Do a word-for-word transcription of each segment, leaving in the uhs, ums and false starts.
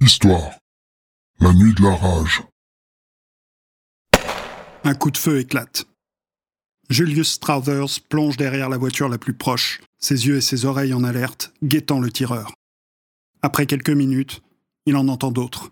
Histoire. La nuit de la rage. Un coup de feu éclate. Julius Strouthers plonge derrière la voiture la plus proche, ses yeux et ses oreilles en alerte, guettant le tireur. Après quelques minutes, il en entend d'autres.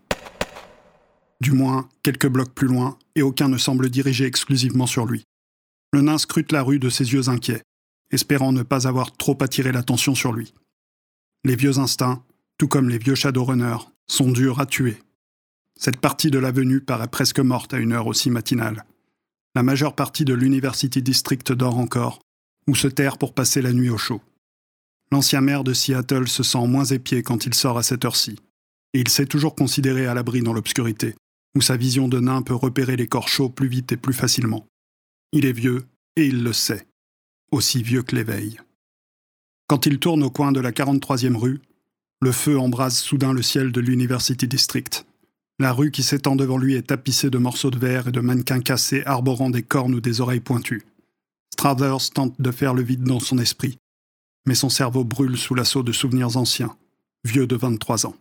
Du moins, quelques blocs plus loin, et aucun ne semble dirigé exclusivement sur lui. Le nain scrute la rue de ses yeux inquiets, espérant ne pas avoir trop attiré l'attention sur lui. Les vieux instincts, tout comme les vieux Shadowrunners, sont durs à tuer. Cette partie de l'avenue paraît presque morte à une heure aussi matinale. La majeure partie de l'University District dort encore, ou se terre pour passer la nuit au chaud. L'ancien maire de Seattle se sent moins épié quand il sort à cette heure-ci, et il s'est toujours considéré à l'abri dans l'obscurité, où sa vision de nain peut repérer les corps chauds plus vite et plus facilement. Il est vieux, et il le sait, aussi vieux que l'éveil. Quand il tourne au coin de la quarante-troisième rue, le feu embrase soudain le ciel de l'University District. La rue qui s'étend devant lui est tapissée de morceaux de verre et de mannequins cassés arborant des cornes ou des oreilles pointues. Strouthers tente de faire le vide dans son esprit, mais son cerveau brûle sous l'assaut de souvenirs anciens, vieux de vingt-trois ans.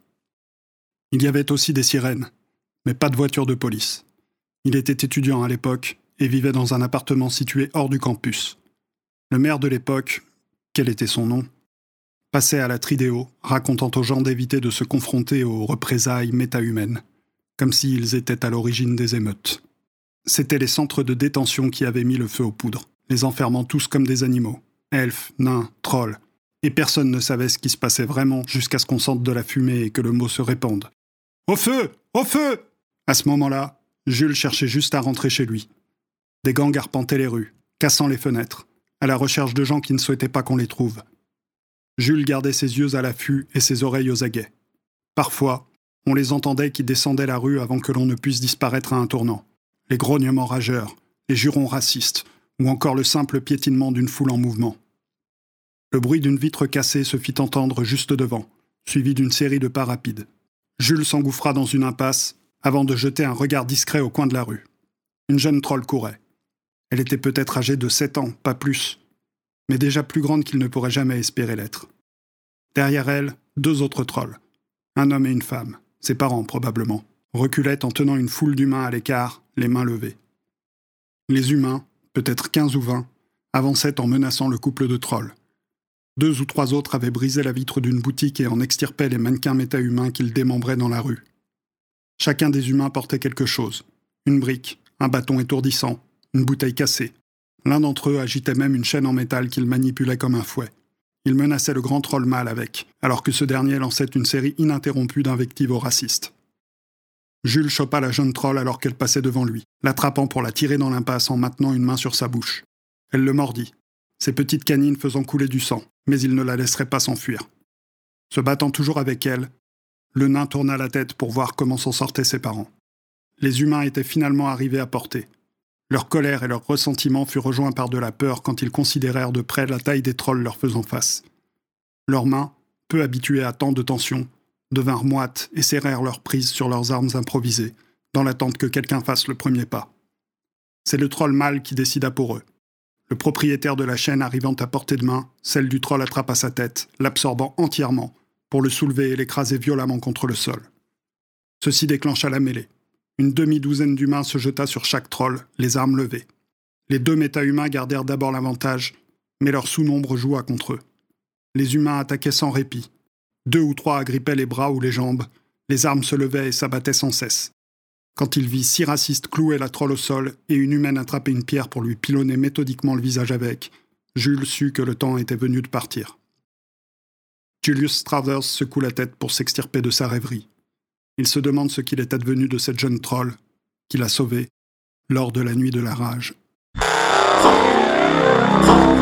Il y avait aussi des sirènes, mais pas de voiture de police. Il était étudiant à l'époque et vivait dans un appartement situé hors du campus. Le maire de l'époque, quel était son nom, passait à la Tridéo, racontant aux gens d'éviter de se confronter aux représailles méta-humaines, comme s'ils étaient à l'origine des émeutes. C'étaient les centres de détention qui avaient mis le feu aux poudres, les enfermant tous comme des animaux, elfes, nains, trolls, et personne ne savait ce qui se passait vraiment jusqu'à ce qu'on sente de la fumée et que le mot se répande. « Au feu! Au feu !» À ce moment-là, Jules cherchait juste à rentrer chez lui. Des gangs arpentaient les rues, cassant les fenêtres, à la recherche de gens qui ne souhaitaient pas qu'on les trouve. Jules gardait ses yeux à l'affût et ses oreilles aux aguets. Parfois, on les entendait qui descendaient la rue avant que l'on ne puisse disparaître à un tournant. Les grognements rageurs, les jurons racistes, ou encore le simple piétinement d'une foule en mouvement. Le bruit d'une vitre cassée se fit entendre juste devant, suivi d'une série de pas rapides. Jules s'engouffra dans une impasse avant de jeter un regard discret au coin de la rue. Une jeune troll courait. Elle était peut-être âgée de sept ans, pas plus, mais déjà plus grande qu'il ne pourrait jamais espérer l'être. Derrière elle, deux autres trolls, un homme et une femme, ses parents probablement, reculaient en tenant une foule d'humains à l'écart, les mains levées. Les humains, peut-être quinze ou vingt, avançaient en menaçant le couple de trolls. Deux ou trois autres avaient brisé la vitre d'une boutique et en extirpaient les mannequins méta-humains qu'ils démembraient dans la rue. Chacun des humains portait quelque chose, une brique, un bâton étourdissant, une bouteille cassée. L'un d'entre eux agitait même une chaîne en métal qu'il manipulait comme un fouet. Il menaçait le grand troll mâle avec, alors que ce dernier lançait une série ininterrompue d'invectives aux racistes. Jules chopa la jeune troll alors qu'elle passait devant lui, l'attrapant pour la tirer dans l'impasse en maintenant une main sur sa bouche. Elle le mordit, ses petites canines faisant couler du sang, mais il ne la laisserait pas s'enfuir. Se battant toujours avec elle, le nain tourna la tête pour voir comment s'en sortaient ses parents. Les humains étaient finalement arrivés à portée. Leur colère et leur ressentiment furent rejoints par de la peur quand ils considérèrent de près la taille des trolls leur faisant face. Leurs mains, peu habituées à tant de tension, devinrent moites et serrèrent leur prise sur leurs armes improvisées, dans l'attente que quelqu'un fasse le premier pas. C'est le troll mâle qui décida pour eux. Le propriétaire de la chaîne arrivant à portée de main, celle du troll attrapa sa tête, l'absorbant entièrement, pour le soulever et l'écraser violemment contre le sol. Ceci déclencha la mêlée. Une demi-douzaine d'humains se jeta sur chaque troll, les armes levées. Les deux méta-humains gardèrent d'abord l'avantage, mais leur sous-nombre joua contre eux. Les humains attaquaient sans répit. Deux ou trois agrippaient les bras ou les jambes, les armes se levaient et s'abattaient sans cesse. Quand il vit six racistes clouer la troll au sol et une humaine attraper une pierre pour lui pilonner méthodiquement le visage avec, Jules sut que le temps était venu de partir. Julius Strouthers secoue la tête pour s'extirper de sa rêverie. Il se demande ce qu'il est advenu de cette jeune troll qui l'a sauvée lors de la nuit de la rage.